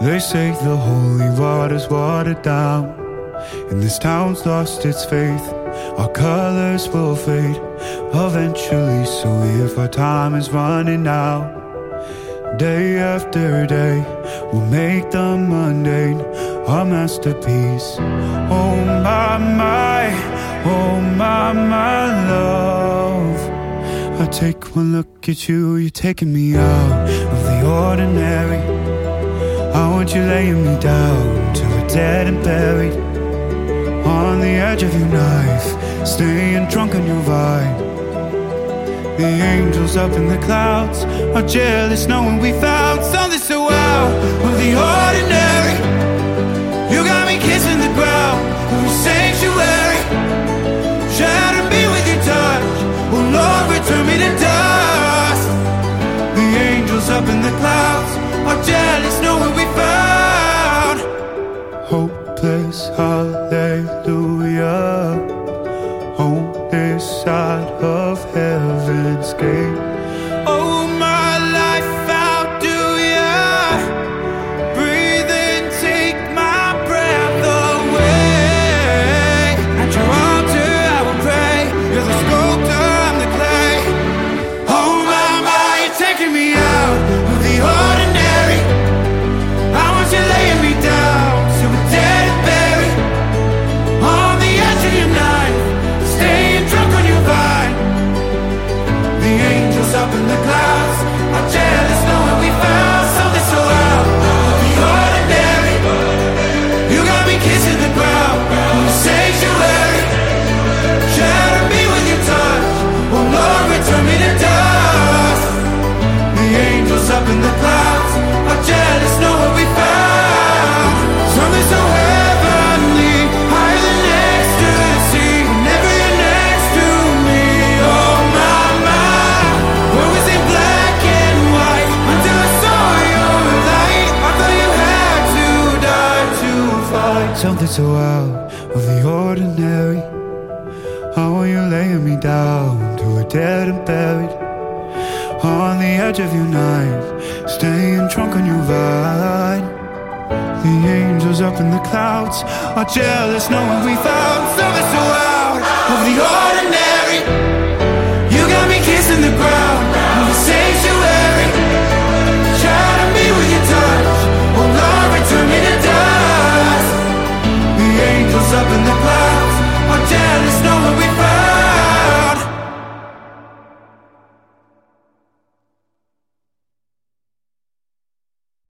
They say the holy water's watered down, and this town's lost its faith. Our colors will fade eventually, so if our time is running out, day after day, we'll make the mundane our masterpiece. Oh my, my love, I take one look at you, you're taking me out of the ordinary. I want you laying me down till we're dead and buried, on the edge of your knife, staying drunk on your vine. The angels up in the clouds are jealous knowing we found something so out of the ordinary. You got me kissing the ground of your sanctuary, shatter me with your touch, oh Lord, return me to dust. The angels up in the clouds are jealous knowing we found hopeless hallelujah on this side of heaven's gate. Oh, my life, how do ya breathe and take my breath away? At your altar I will pray, you're the sculptor, I'm the clay. Oh my, you're taking me out of the ordinary. I want you laying me down till we're dead and buried, on the edge of your knife, staying drunk on your vine. The angels up in the clouds are jealous knowing we found something so out of the ordinary. You got me kissing the ground in the sanctuary, shatter me with your touch, oh Lord, return me to dust. The angels up in the clouds are jealous knowing we found something so heavenly, higher than ecstasy, whenever you're next to me. Oh my, where was in black and white until I saw your light? I thought you had to die to fight something so out of the ordinary. I want you laying me down till we're dead and buried, on the edge of your knife, staying drunk on your vine. The angels up in the clouds are jealous knowing we found something so out of the ordinary.